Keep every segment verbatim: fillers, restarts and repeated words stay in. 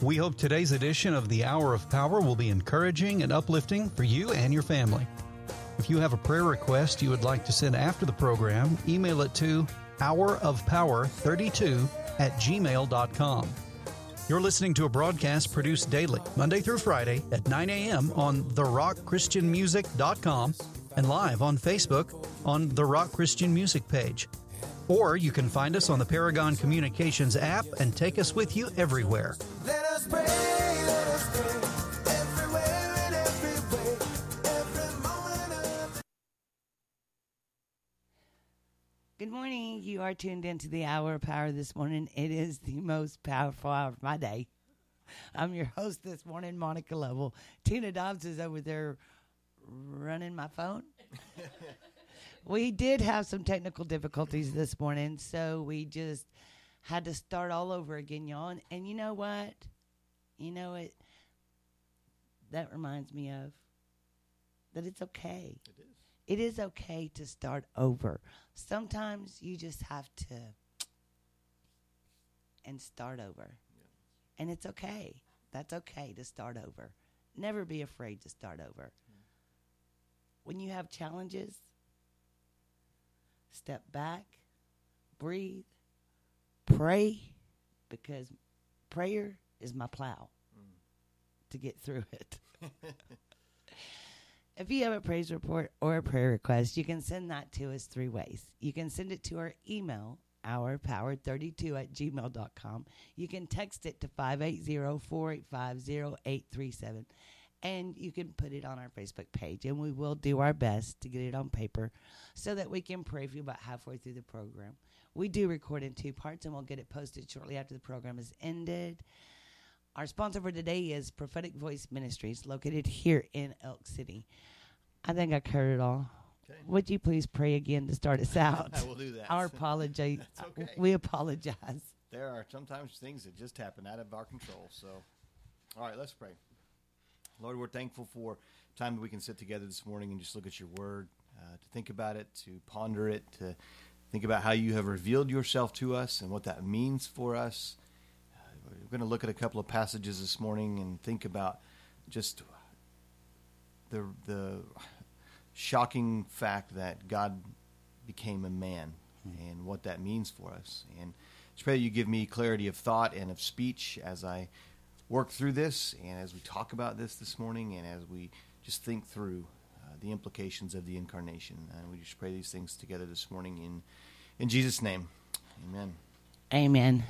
We hope today's edition of the Hour of Power will be encouraging and uplifting for you and your family. If you have a prayer request you would like to send after the program, email it to hour of power thirty-two at gmail dot com. You're listening to a broadcast produced daily, Monday through Friday at nine a.m. on the rock christian music dot com and live on Facebook on the Rock Christian Music page. Or you can find us on the Paragon Communications app and take us with you everywhere. Let us pray, let us pray, everywhere and every way, every moment of... Good morning. You are tuned into the Hour of Power this morning. It is the most powerful hour of my day. I'm your host this morning, Monica Lovell. Tina Dobbs is over there running my phone. We did have some technical difficulties this morning, so we just had to start all over again, y'all. And, and you know what? You know what? That reminds me of that it's okay. It is. It is okay to start over. Sometimes you just have to and start over. Yeah. And it's okay. That's okay to start over. Never be afraid to start over. Mm. When you have challenges, step back, breathe, pray, because prayer is my plow mm. to get through it. If you have a praise report or a prayer request, you can send that to us three ways. You can send it to our email, hour power thirty-two at gmail dot com. You can text it to five eight zero, four eight five, zero eight three seven. And you can put it on our Facebook page, and we will do our best to get it on paper so that we can pray for you about halfway through the program. We do record in two parts, and we'll get it posted shortly after the program is ended. Our sponsor for today is Prophetic Voice Ministries, located here in Elk City. I think I covered it all. Okay. Would you please pray again to start us out? I will do that. Our apology. That's okay. We apologize. There are sometimes things that just happen out of our control. So, all right, let's pray. Lord, we're thankful for time that we can sit together this morning and just look at your word, uh, to think about it, to ponder it, to think about how you have revealed yourself to us and what that means for us. Uh, we're going to look at a couple of passages this morning and think about just the the shocking fact that God became a man mm-hmm. and what that means for us. And just pray that you give me clarity of thought and of speech as I work through this, and as we talk about this this morning, and as we just think through uh, the implications of the incarnation. And we just pray these things together this morning in in Jesus' name. Amen. Amen.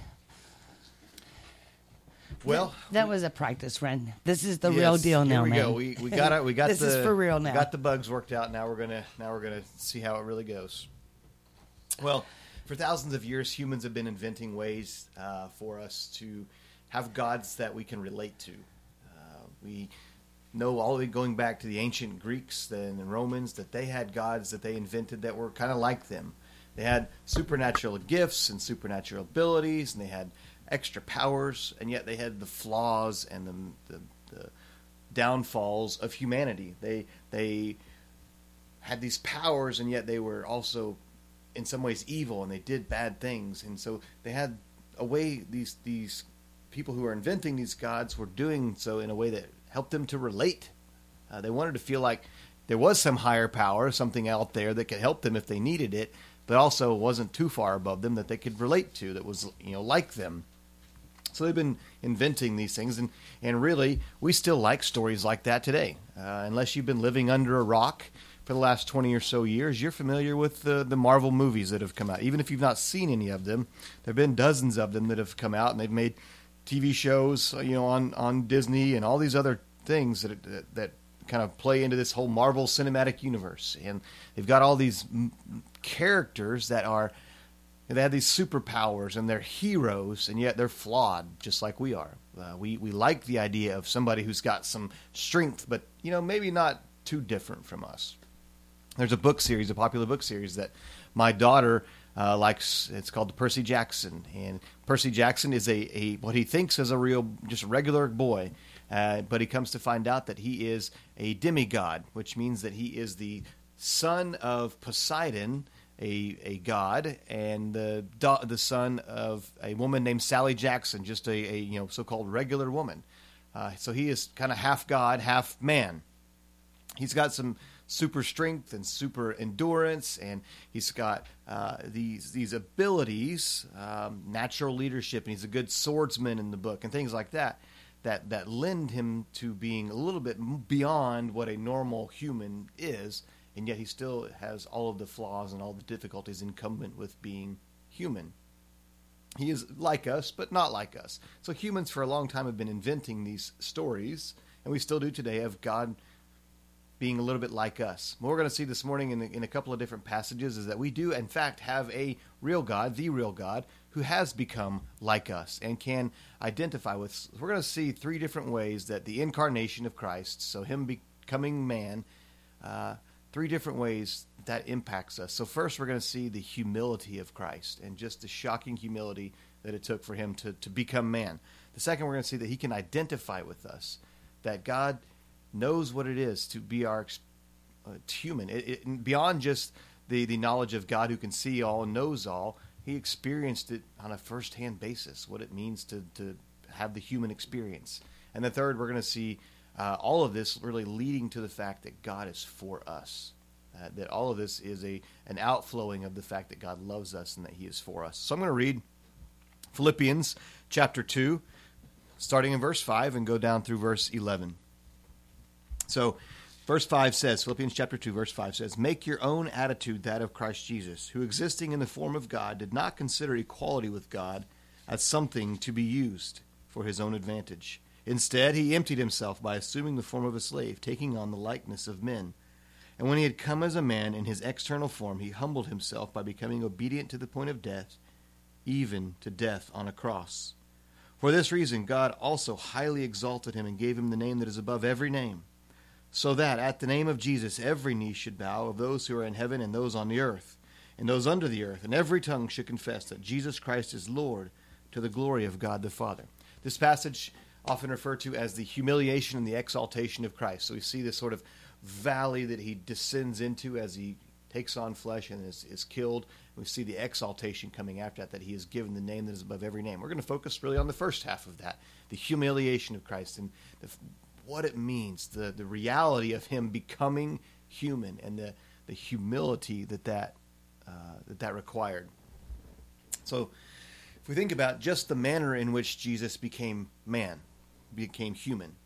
Well, that, that was a practice run. This is the yes, real deal now, here we man. Go. We we got it. We got this the, is for real now. We got the bugs worked out. Now we're gonna now we're gonna see how it really goes. Well, for thousands of years, humans have been inventing ways uh, for us to have gods that we can relate to. Uh, we know all the way going back to the ancient Greeks and the Romans that they had gods that they invented that were kind of like them. They had supernatural gifts and supernatural abilities, and they had extra powers, and yet they had the flaws and the, the, the downfalls of humanity. They they had these powers, and yet they were also in some ways evil, and they did bad things. And so they had a way these these people who are inventing these gods were doing so in a way that helped them to relate. Uh, they wanted to feel like there was some higher power, something out there that could help them if they needed it, but also wasn't too far above them that they could relate to, that was, you know, like them. So they've been inventing these things, and, and really, we still like stories like that today. Uh, unless you've been living under a rock for the last twenty or so years, you're familiar with the, the Marvel movies that have come out. Even if you've not seen any of them, there have been dozens of them that have come out, and they've made T V shows, you know, on, on Disney and all these other things that, that that kind of play into this whole Marvel Cinematic Universe. And they've got all these m- characters that are, they have these superpowers and they're heroes, and yet they're flawed, just like we are. Uh, we, we like the idea of somebody who's got some strength, but, you know, maybe not too different from us. There's a book series, a popular book series that my daughter Uh, likes. It's called the Percy Jackson, and Percy Jackson is a, a what he thinks is a real, just regular boy, uh, but he comes to find out that he is a demigod, which means that he is the son of Poseidon, a a god, and the da- the son of a woman named Sally Jackson, just a, a you know so-called regular woman. Uh, so he is kind of half god, half man. He's got some super strength and super endurance, and he's got uh, these these abilities, um, natural leadership, and he's a good swordsman in the book, and things like that, that that lend him to being a little bit beyond what a normal human is, and yet he still has all of the flaws and all the difficulties incumbent with being human. He is like us, but not like us. So humans for a long time have been inventing these stories, and we still do today, of God being a little bit like us. What we're going to see this morning in, in a couple of different passages is that we do, in fact, have a real God, the real God, who has become like us and can identify with us. We're going to see three different ways that the incarnation of Christ, so him becoming man, uh, three different ways that impacts us. So first we're going to see the humility of Christ and just the shocking humility that it took for him to, to become man. The second, we're going to see that he can identify with us, that God knows what it is to be our uh, human. It, it, beyond just the, the knowledge of God who can see all, knows all, he experienced it on a first-hand basis, what it means to, to have the human experience. And the third, we're going to see uh, all of this really leading to the fact that God is for us, uh, that all of this is a an outflowing of the fact that God loves us and that he is for us. So I'm going to read Philippians chapter two, starting in verse five and go down through verse eleven. So, verse five says, Philippians chapter two, verse five says, "Make your own attitude that of Christ Jesus, who existing in the form of God did not consider equality with God as something to be used for his own advantage. Instead, he emptied himself by assuming the form of a slave, taking on the likeness of men. And when he had come as a man in his external form, he humbled himself by becoming obedient to the point of death, even to death on a cross. For this reason, God also highly exalted him and gave him the name that is above every name, so that at the name of Jesus every knee should bow, of those who are in heaven and those on the earth, and those under the earth, and every tongue should confess that Jesus Christ is Lord, to the glory of God the Father." This passage often referred to as the humiliation and the exaltation of Christ. So we see this sort of valley that he descends into as he takes on flesh and is, is killed. We see the exaltation coming after that, that he is given the name that is above every name. We're going to focus really on the first half of that, the humiliation of Christ and the, what it means, the, the reality of him becoming human and the, the humility that that, uh, that that required. So if we think about just the manner in which Jesus became man, became human,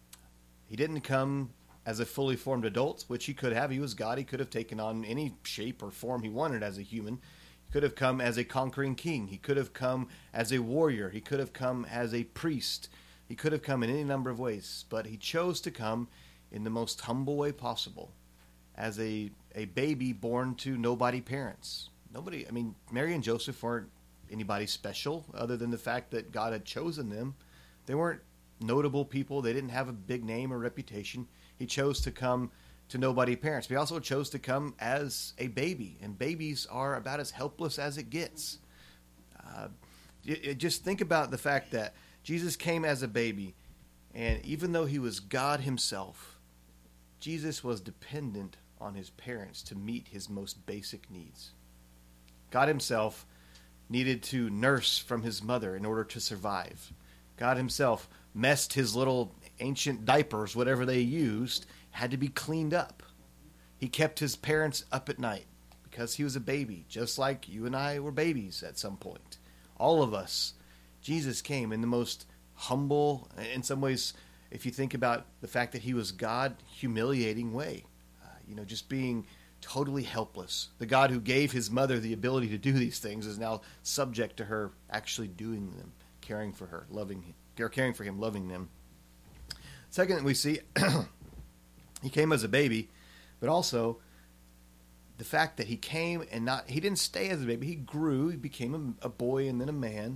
he didn't come as a fully formed adult, which he could have. He was God. He could have taken on any shape or form he wanted as a human. He could have come as a conquering king. He could have come as a warrior. He could have come as a priest. He could have come in any number of ways, but he chose to come in the most humble way possible, as a, a baby born to nobody parents. Nobody, I mean, Mary and Joseph weren't anybody special other than the fact that God had chosen them. They weren't notable people. They didn't have a big name or reputation. He chose to come to nobody parents. But he also chose to come as a baby, and babies are about as helpless as it gets. Uh, it, it, just think about the fact that Jesus came as a baby, and even though he was God himself, Jesus was dependent on his parents to meet his most basic needs. God himself needed to nurse from his mother in order to survive. God himself messed his little ancient diapers, whatever they used, had to be cleaned up. He kept his parents up at night because he was a baby, just like you and I were babies at some point. All of us. Jesus came in the most humble, in some ways, if you think about the fact that he was God, humiliating way. Uh, you know, just being totally helpless. The God who gave his mother the ability to do these things is now subject to her actually doing them, caring for her, loving him, or caring for him, loving them. Second, we see he came as a baby, but also the fact that he came and not, he didn't stay as a baby. He grew, he became a, a boy and then a man.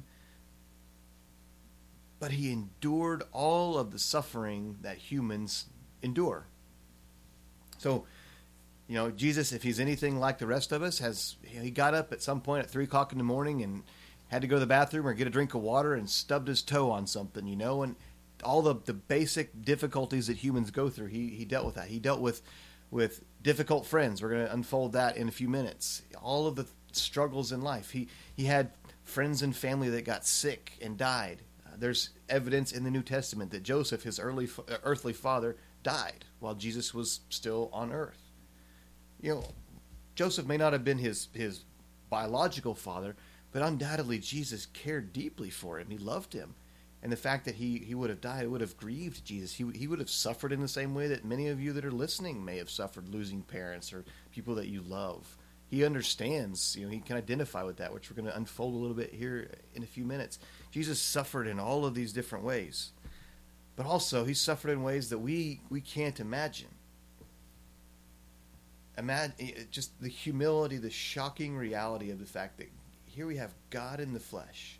But he endured all of the suffering that humans endure. So, you know, Jesus, if he's anything like the rest of us, has he got up at some point at three o'clock in the morning and had to go to the bathroom or get a drink of water and stubbed his toe on something, you know, and all the, the basic difficulties that humans go through, he, he dealt with that. He dealt with with difficult friends. We're going to unfold that in a few minutes. All of the struggles in life. He he had friends and family that got sick and died. Uh, there's evidence in the New Testament that Joseph, his early uh, earthly father, died while Jesus was still on earth. You know, Joseph may not have been his his biological father, but undoubtedly Jesus cared deeply for him. He loved him. And the fact that he, he would have died, it would have grieved Jesus. He, he would have suffered in the same way that many of you that are listening may have suffered, losing parents or people that you love. He understands, you know, he can identify with that, which we're going to unfold a little bit here in a few minutes. Jesus suffered in all of these different ways. But also, he suffered in ways that we, we can't imagine. Imagine just the humility, the shocking reality of the fact that here we have God in the flesh.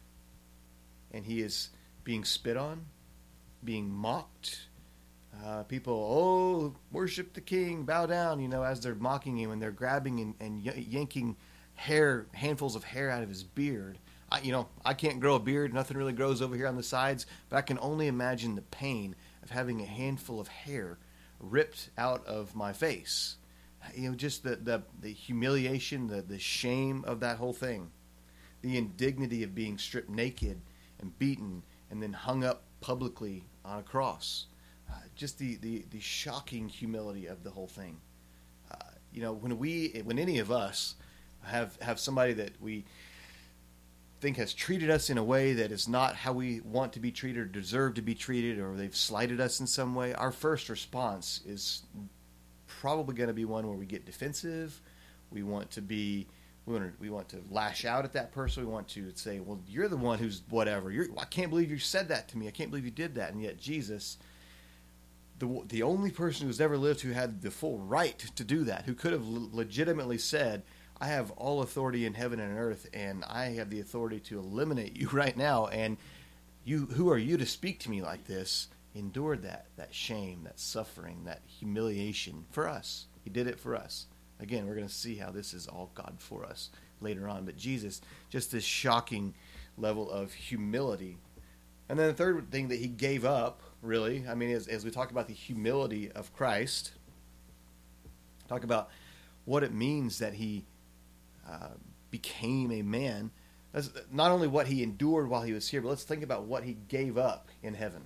And he is being spit on, being mocked. Uh, people, oh, worship the king, bow down, you know, as they're mocking him and they're grabbing and, and yanking hair, handfuls of hair out of his beard. I, you know, I can't grow a beard. Nothing really grows over here on the sides. But I can only imagine the pain of having a handful of hair ripped out of my face. You know, just the, the, the humiliation, the, the shame of that whole thing. The indignity of being stripped naked and beaten and then hung up publicly on a cross. Uh, just the, the, the shocking humility of the whole thing. Uh, you know, when we, when any of us have, have somebody that we think has treated us in a way that is not how we want to be treated or deserve to be treated, or they've slighted us in some way, our first response is probably going to be one where we get defensive. We want to be We want, to, we want to lash out at that person. We want to say, well, you're the one who's whatever. You're, I can't believe you said that to me. I can't believe you did that. And yet Jesus, the the only person who's ever lived who had the full right to do that, who could have legitimately said, I have all authority in heaven and earth, and I have the authority to eliminate you right now. And you, who are you to speak to me like this? Endured that, that shame, that suffering, that humiliation for us. He did it for us. Again, we're going to see how this is all God for us later on. But Jesus, just this shocking level of humility. And then the third thing that he gave up, really, I mean, as, as we talk about the humility of Christ, talk about what it means that he uh, became a man. That's not only what he endured while he was here, but let's think about what he gave up in heaven.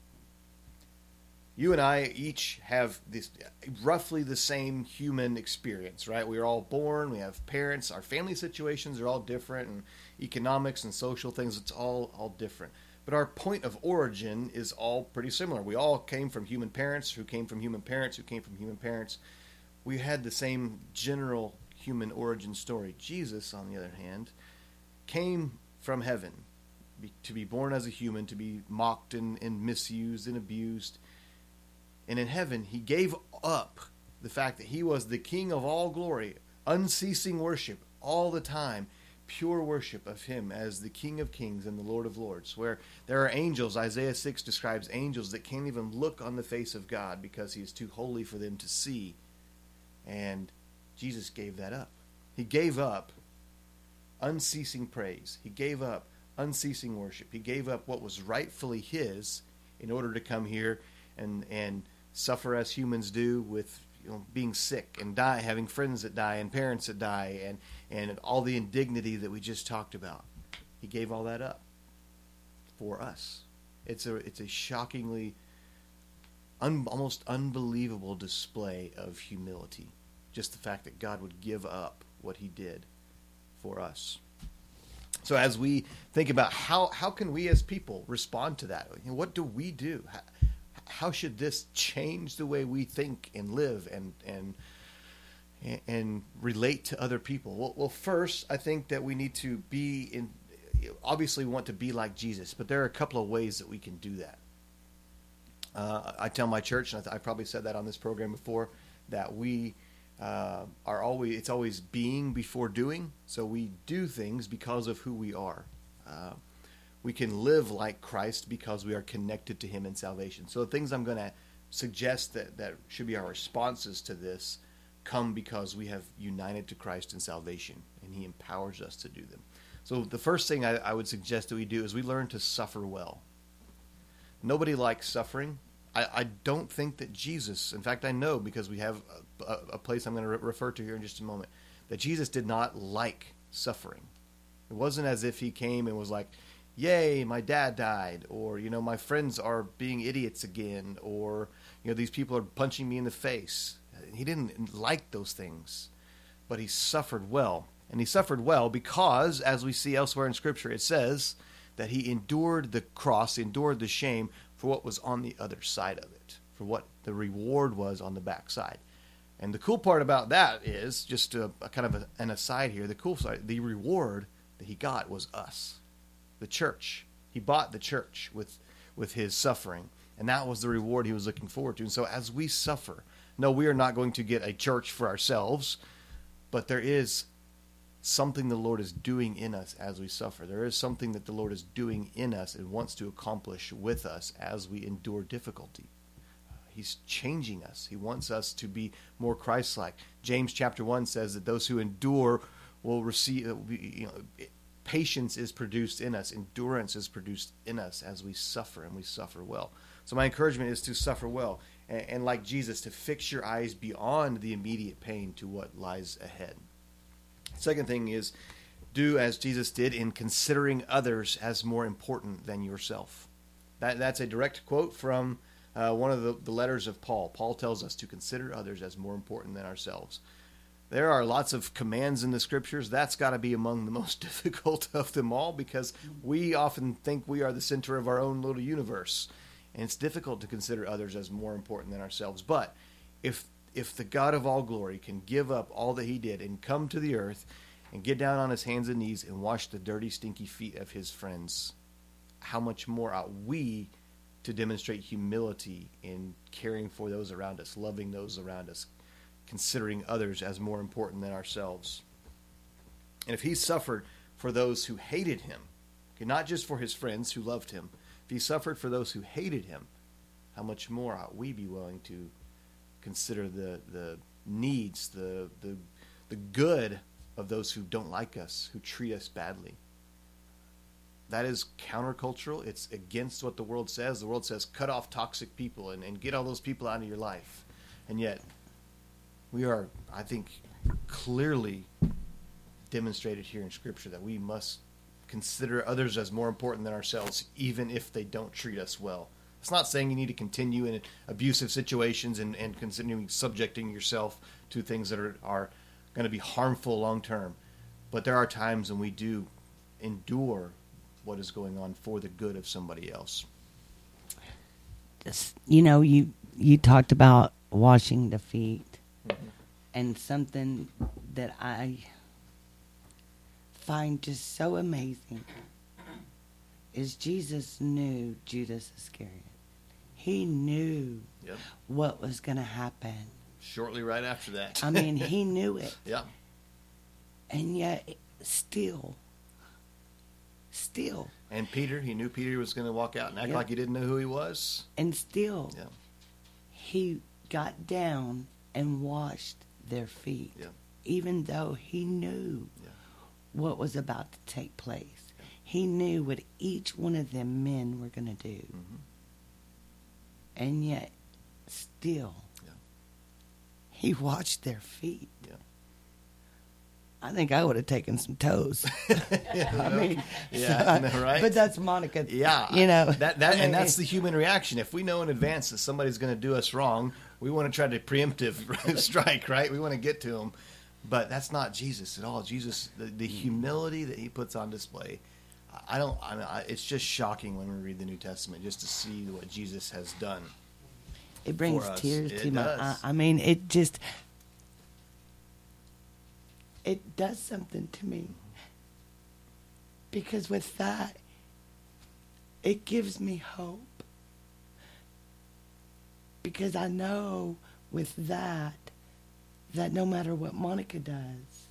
You and I each have this roughly the same human experience, right? We are all born, we have parents, our family situations are all different, and economics and social things, it's all, all different. But our point of origin is all pretty similar. We all came from human parents, who came from human parents, who came from human parents. We had the same general human origin story. Jesus, on the other hand, came from heaven to be born as a human, to be mocked and, and misused and abused. And in heaven, he gave up the fact that he was the King of all glory, unceasing worship all the time, pure worship of him as the King of kings and the Lord of lords, where there are angels. Isaiah six describes angels that can't even look on the face of God because he is too holy for them to see. And Jesus gave that up. He gave up unceasing praise. He gave up unceasing worship. He gave up what was rightfully his in order to come here and and suffer as humans do with, you know, being sick and die, having friends that die and parents that die, and, and all the indignity that we just talked about. He gave all that up for us. It's a it's a shockingly, un, almost unbelievable display of humility. Just the fact that God would give up what he did for us. So as we think about how, how can we as people respond to that? You know, what do we do? How, how should this change the way we think and live and and and relate to other people? Well, well, first, I think that we need to be in. Obviously, we want to be like Jesus, but there are a couple of ways that we can do that. Uh, I tell my church, and I, th- I probably said that on this program before, that we uh, are always. It's always being before doing. So we do things because of who we are. Uh, We can live like Christ because we are connected to him in salvation. So the things I'm going to suggest that, that should be our responses to this come because we have united to Christ in salvation, and he empowers us to do them. So the first thing I, I would suggest that we do is we learn to suffer well. Nobody likes suffering. I, I don't think that Jesus, in fact, I know because we have a, a place I'm going to re- refer to here in just a moment, that Jesus did not like suffering. It wasn't as if he came and was like, yay, my dad died, or, you know, my friends are being idiots again, or, you know, these people are punching me in the face. He didn't like those things, but he suffered well. And he suffered well because, as we see elsewhere in Scripture, it says that he endured the cross, endured the shame for what was on the other side of it, for what the reward was on the backside. And the cool part about that is, just a, a kind of a, an aside here, the cool side, the reward that he got was us, the church. He bought the church with, with his suffering, and that was the reward he was looking forward to. And so as we suffer, no, we are not going to get a church for ourselves, but there is something the Lord is doing in us as we suffer. There is something that the Lord is doing in us and wants to accomplish with us as we endure difficulty. He's changing us. He wants us to be more Christ-like. James chapter one says that those who endure will receive, you know, patience is produced in us. Endurance is produced in us as we suffer, and we suffer well. So my encouragement is to suffer well. And, and like Jesus, to fix your eyes beyond the immediate pain to what lies ahead. Second thing is, do as Jesus did in considering others as more important than yourself. That, that's a direct quote from uh, one of the, the letters of Paul. Paul tells us to consider others as more important than ourselves. There are lots of commands in the Scriptures. That's got to be among the most difficult of them all, because we often think we are the center of our own little universe. And it's difficult to consider others as more important than ourselves. But if if the God of all glory can give up all that he did and come to the earth and get down on his hands and knees and wash the dirty, stinky feet of his friends, how much more ought we to demonstrate humility in caring for those around us, loving those around us, considering others as more important than ourselves. And if he suffered for those who hated him, okay, not just for his friends who loved him, if he suffered for those who hated him, how much more ought we be willing to consider the the needs, the the the good of those who don't like us, who treat us badly. That is countercultural. It's against what the world says. The world says cut off toxic people and, and get all those people out of your life. And yet we are, I think, clearly demonstrated here in Scripture that we must consider others as more important than ourselves, even if they don't treat us well. It's not saying you need to continue in abusive situations and, and continuing subjecting yourself to things that are, are going to be harmful long term. But there are times when we do endure what is going on for the good of somebody else. Just, you know, you you talked about washing the feet, Mm-hmm. and something that I find just so amazing is Jesus knew Judas Iscariot. He knew Yep. what was going to happen. Shortly right after that. I mean, he knew it. Yeah. And yet, still, still, And Peter, he knew Peter was going to walk out and act Yep. like he didn't know who he was. and still, Yeah. he got down and washed their feet, Yeah. even though he knew Yeah. what was about to take place. He knew what each one of them men were going to do. Mhm. And yet, still, Yeah. he washed their feet. Yeah. I think I would have taken some toes. I mean, Yeah, so- I know, right? But that's Monica. Yeah, you know that that I mean, and that's the human reaction. If we know in advance that somebody's going to do us wrong, we want to try to preemptive strike, right? We want to get to them, but that's not Jesus at all. Jesus, the, the humility that he puts on display, I don't. I, I, it's just shocking when we read the New Testament just to see what Jesus has done. It brings for us. tears It to my does. eye. I mean, it just it does something to me because with that, it gives me hope because I know with that that no matter what Monica does,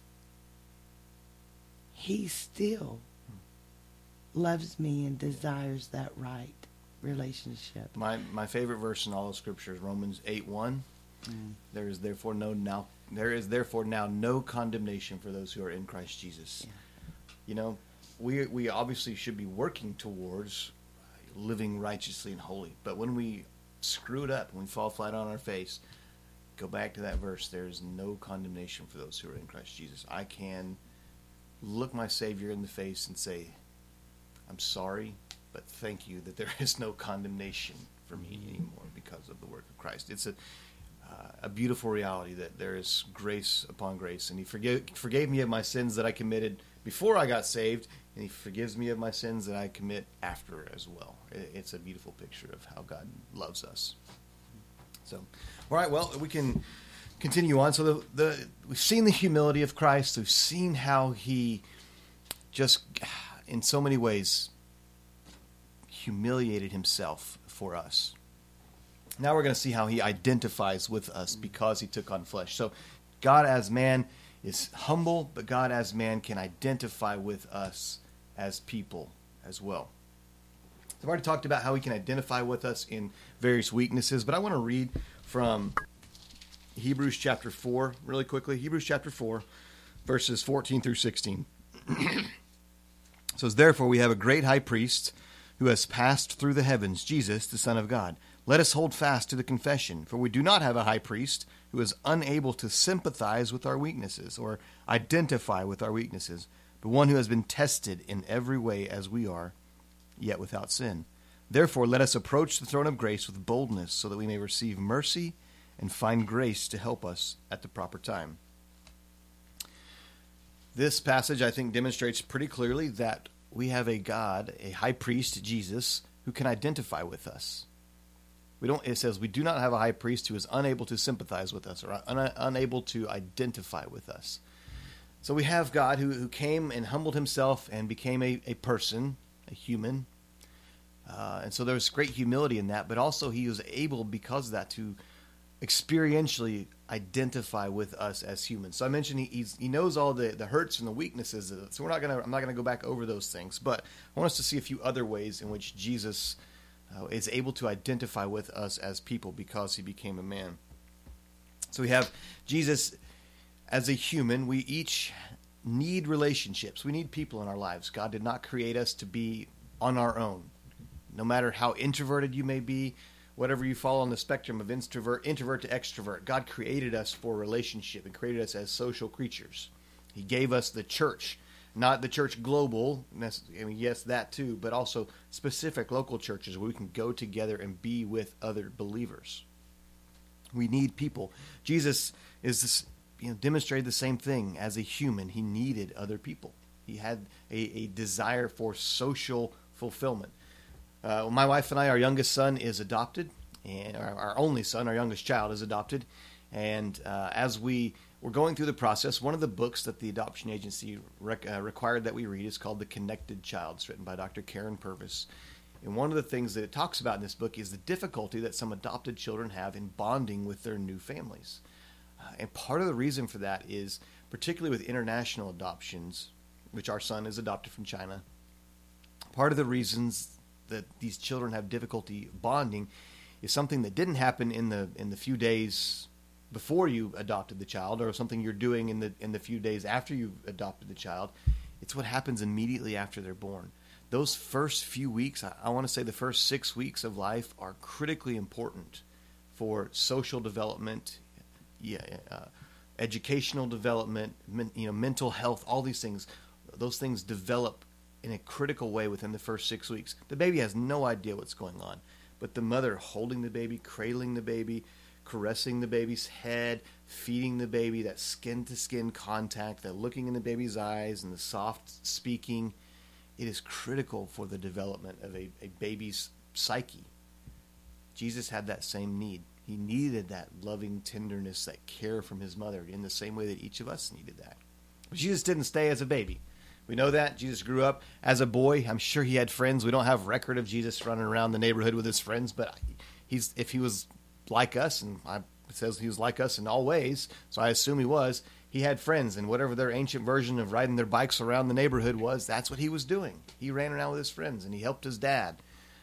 he still loves me and desires that right relationship. My my favorite verse in all of Scripture is Romans eight one. Mm. There is therefore no now there is therefore now no condemnation for those who are in Christ Jesus. Yeah. You know, we we obviously should be working towards living righteously and holy. But when we screw it up, when we fall flat on our face, go back to that verse. There is no condemnation for those who are in Christ Jesus. I can look my Savior in the face and say, I'm sorry, but thank you that there is no condemnation for me anymore because of the work of Christ. It's a uh, a beautiful reality that there is grace upon grace, and He forgave forgave me of my sins that I committed before I got saved, and He forgives me of my sins that I commit after as well. It, it's a beautiful picture of how God loves us. So, all right, well, we can continue on. So the, the we've seen the humility of Christ. We've seen how He just, in so many ways, humiliated Himself for us. Now we're going to see how He identifies with us because He took on flesh. So God as man is humble, but God as man can identify with us as people as well. So I've already talked about how He can identify with us in various weaknesses, but I want to read from Hebrews chapter four really quickly. Hebrews chapter four, verses fourteen through sixteen. It says, "Therefore we have a great high priest who has passed through the heavens, Jesus, the Son of God. Let us hold fast to the confession, for we do not have a high priest who is unable to sympathize with our weaknesses or identify with our weaknesses, but one who has been tested in every way as we are, yet without sin. Therefore let us approach the throne of grace with boldness, so that we may receive mercy and find grace to help us at the proper time." This passage, I think, demonstrates pretty clearly that we have a God, a high priest, Jesus, who can identify with us. We don't. It says we do not have a high priest who is unable to sympathize with us or un, unable to identify with us. So we have God who, who came and humbled Himself and became a, a person, a human. Uh, and so there's great humility in that, but also He was able, because of that, to experientially identify with us as humans. So I mentioned he he's, he knows all the, the hurts and the weaknesses. So we're not gonna. I'm not gonna go back over those things, but I want us to see a few other ways in which Jesus uh, is able to identify with us as people because He became a man. So we have Jesus as a human. We each need relationships. We need people in our lives. God did not create us to be on our own. No matter how introverted you may be, whatever you fall on the spectrum of introvert, introvert to extrovert, God created us for relationship and created us as social creatures. He gave us the church, not the church global. I mean, yes, that too, but also specific local churches where we can go together and be with other believers. We need people. Jesus is this, you know, demonstrated the same thing as a human. He needed other people. He had a, a desire for social fulfillment. Uh, my wife and I, our youngest son is adopted, and our, our only son, our youngest child, is adopted. And uh, as we were going through the process, one of the books that the adoption agency rec- uh, required that we read is called The Connected Child. It's written by Doctor Karen Purvis. And one of the things that it talks about in this book is the difficulty that some adopted children have in bonding with their new families. Uh, and part of the reason for that is, particularly with international adoptions, which our son is adopted from China, part of the reasons that these children have difficulty bonding is something that didn't happen in the in the few days before you adopted the child, or something you're doing in the in the few days after you've adopted the child. It's what happens immediately after they're born. Those first few weeks, I, I want to say the first six weeks of life, are critically important for social development, yeah, uh, educational development, men, you know, mental health, all these things. Those things develop in a critical way within the first six weeks. The baby has no idea what's going on, but the mother holding the baby, cradling the baby, caressing the baby's head, feeding the baby, that skin-to-skin contact, that looking in the baby's eyes and the soft speaking, it is critical for the development of a, a baby's psyche. Jesus had that same need. He needed that loving tenderness, that care from His mother in the same way that each of us needed that. But Jesus didn't stay as a baby. We know that. Jesus grew up as a boy. I'm sure He had friends. We don't have record of Jesus running around the neighborhood with His friends, but he's if He was like us, and I, it says He was like us in all ways, so I assume He was, He had friends, and whatever their ancient version of riding their bikes around the neighborhood was, that's what He was doing. He ran around with His friends, and He helped His dad.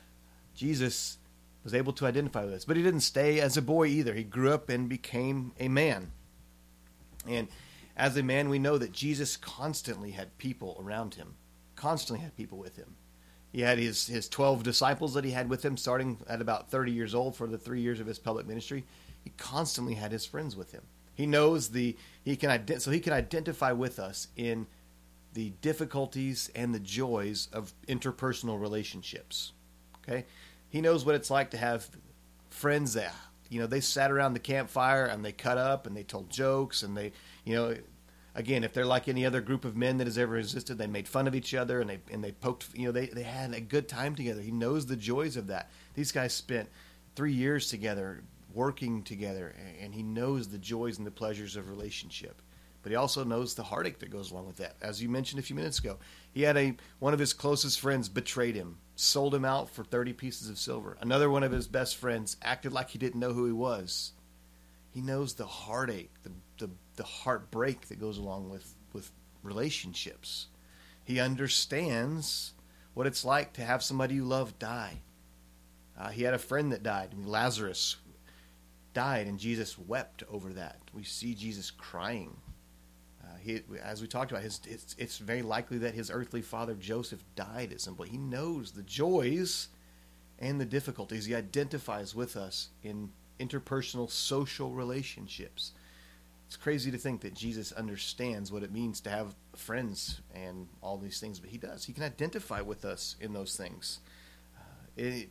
Jesus was able to identify with us, but He didn't stay as a boy either. He grew up and became a man. And as a man, we know that Jesus constantly had people around Him, constantly had people with Him. He had his, his twelve disciples that He had with Him starting at about thirty years old for the three years of His public ministry. He constantly had his friends with him. He knows the he can ident- so he can identify with us in the difficulties and the joys of interpersonal relationships. Okay, he knows what it's like to have friends that, you know, they sat around the campfire and they cut up and they told jokes and they, you know, again, if they're like any other group of men that has ever existed, they made fun of each other and they and they poked, you know, they, they had a good time together. He knows the joys of that. These guys spent three years together, working together, and he knows the joys and the pleasures of relationship. But he also knows the heartache that goes along with that. As you mentioned a few minutes ago, he had a one of his closest friends betrayed him, sold him out for thirty pieces of silver. Another one of his best friends acted like he didn't know who he was. He knows the heartache, the the, the heartbreak that goes along with, with relationships. He understands what it's like to have somebody you love die. Uh, he had a friend that died. I mean, Lazarus died, and Jesus wept over that. We see Jesus crying. Uh, he, as we talked about, his, it's, it's very likely that his earthly father Joseph died at some point. He knows the joys and the difficulties. He identifies with us in interpersonal social relationships. It's crazy to think that Jesus understands what it means to have friends and all these things, but he does. He can identify with us in those things. Uh, it,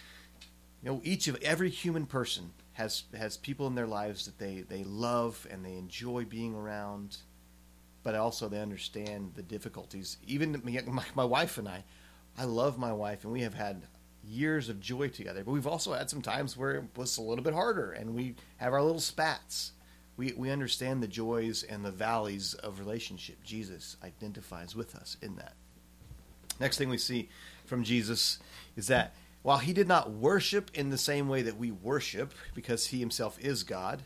you know, each of every human person has has people in their lives that they, they love and they enjoy being around, but also they understand the difficulties. Even my, my wife and I, I love my wife, and we have had years of joy together. But we've also had some times where it was a little bit harder, and we have our little spats. We we understand the joys and the valleys of relationship. Jesus identifies with us in that. Next thing we see from Jesus is that while he did not worship in the same way that we worship, because he himself is God,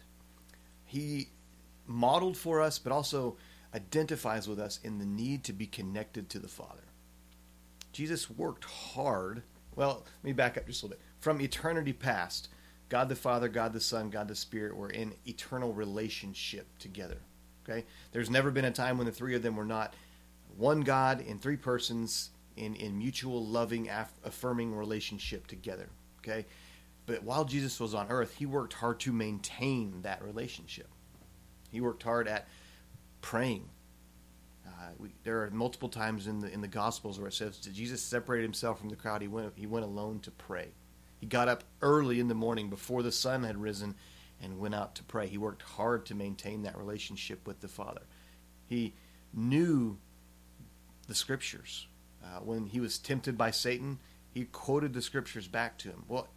he modeled for us, but also identifies with us in the need to be connected to the Father. Jesus worked hard. Well, let me back up just a little bit. From eternity past, God the Father, God the Son, God the Spirit were in eternal relationship together. Okay? There's never been a time when the three of them were not one God in three persons in, in mutual loving, aff- affirming relationship together. Okay? But while Jesus was on earth, he worked hard to maintain that relationship. He worked hard at praying. Uh, we, there are multiple times in the in the Gospels where it says that Jesus separated himself from the crowd. He went he went alone to pray. He got up early in the morning before the sun had risen and went out to pray. He worked hard to maintain that relationship with the Father. He knew the Scriptures. Uh, when he was tempted by Satan, he quoted the Scriptures back to him. Well,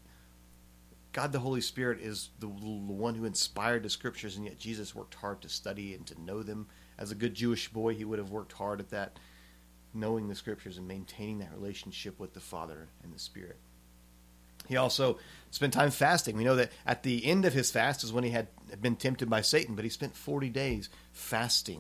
God the Holy Spirit is the, the one who inspired the Scriptures, and yet Jesus worked hard to study and to know them. As a good Jewish boy, he would have worked hard at that, knowing the Scriptures and maintaining that relationship with the Father and the Spirit. He also spent time fasting. We know that at the end of his fast is when he had been tempted by Satan, but he spent forty days fasting.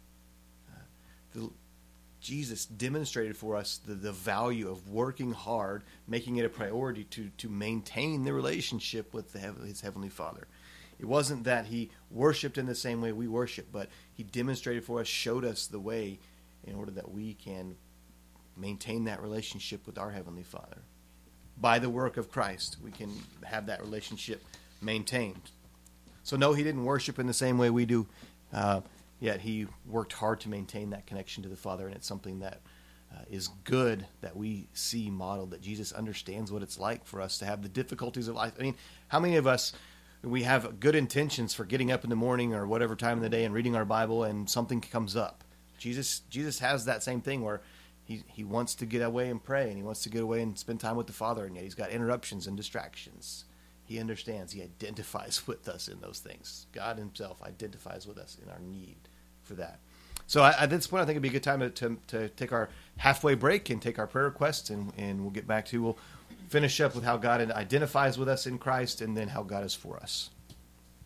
Uh, the, Jesus demonstrated for us the, the value of working hard, making it a priority to, to maintain the relationship with the, his Heavenly Father. It wasn't that he worshipped in the same way we worship, but he demonstrated for us, showed us the way in order that we can maintain that relationship with our Heavenly Father. By the work of Christ, we can have that relationship maintained. So no, he didn't worship in the same way we do, uh, yet he worked hard to maintain that connection to the Father, and it's something that uh, is good that we see modeled, that Jesus understands what it's like for us to have the difficulties of life. I mean, how many of us, we have good intentions for getting up in the morning or whatever time of the day and reading our Bible, and something comes up? Jesus Jesus has that same thing where he, he wants to get away and pray, and he wants to get away and spend time with the Father, and yet he's got interruptions and distractions. He understands. He identifies with us in those things. God himself identifies with us in our need for that. So I, at this point, I think it'd be a good time to, to, to take our halfway break and take our prayer requests, and, and we'll get back to, we'll finish up with how God identifies with us in Christ, and then how God is for us.